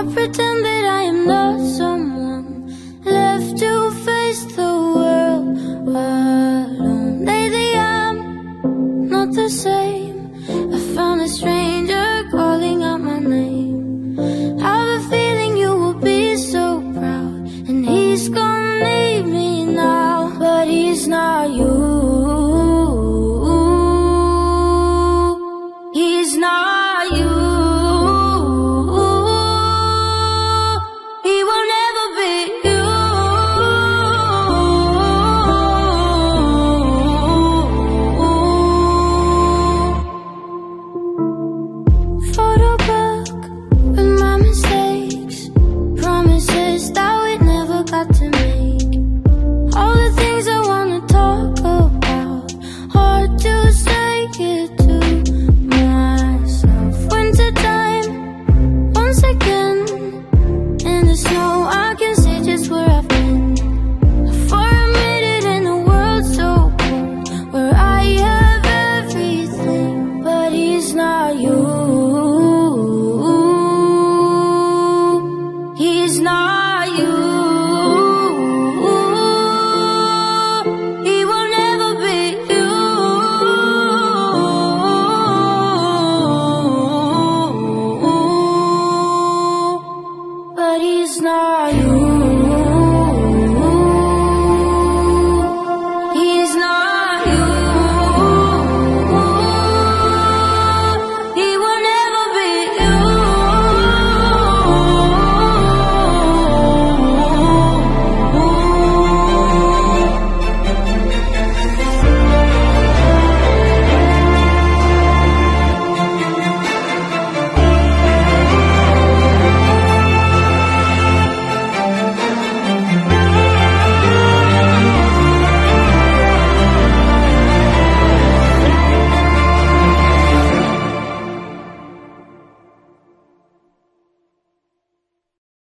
I pretend that I am not someone left to face the world alone. Lately I'm not the same. I found a stranger calling out my name. I have a feeling you will be so proud, and he's gonna leave me now, but he's not you. He's not you. He will never be you. Photo book with my mistakes, promises that we never got to make. All the things I wanna talk about, hard to say it to myself. Winter time, once again, in the snow I can see just where I've been. For a minute in a world so cold, where I have everything, but he's not you. He's not you. He will never be you. But he's not you.